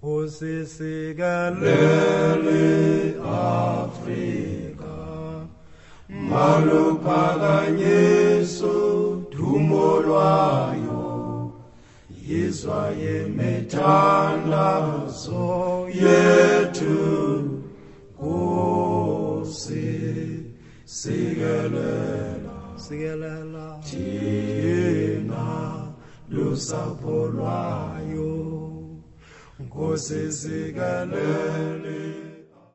Nkosi sikelele Afrika, maluphakanyiso dumo lwayo, yizwa yemithandazo yethu. Nkosi sikelela thina lusapho lwayo. Nkosi sikelele